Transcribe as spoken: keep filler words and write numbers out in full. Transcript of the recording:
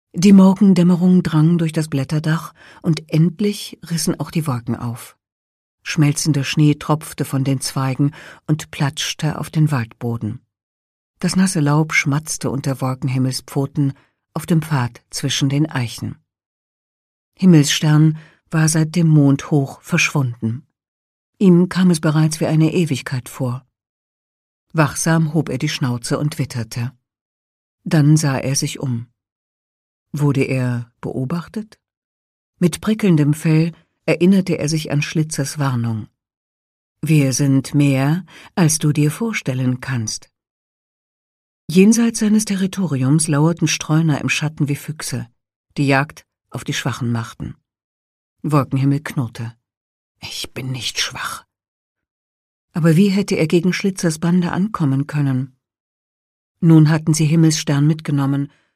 Die Morgendämmerung drang durch das Blätterdach, und endlich rissen auch die Wolken auf. Schmelzender Schnee tropfte von den Zweigen und platschte auf den Waldboden. Das nasse Laub schmatzte unter Wolkenhimmelspfoten auf dem Pfad zwischen den Eichen. Himmelsstern war seit dem Mond hoch verschwunden. Ihm kam es bereits wie eine Ewigkeit vor. Wachsam hob er die Schnauze und witterte. Dann sah er sich um. Wurde er beobachtet? Mit prickelndem Fell erinnerte er sich an Schlitzers Warnung. Wir sind mehr, als du dir vorstellen kannst. Jenseits seines Territoriums lauerten Streuner im Schatten wie Füchse, die Jagd auf die Schwachen machten. Wolkenhimmel knurrte. Ich bin nicht schwach. Aber wie hätte er gegen Schlitzers Bande ankommen können? Nun hatten sie Himmelsstern mitgenommen,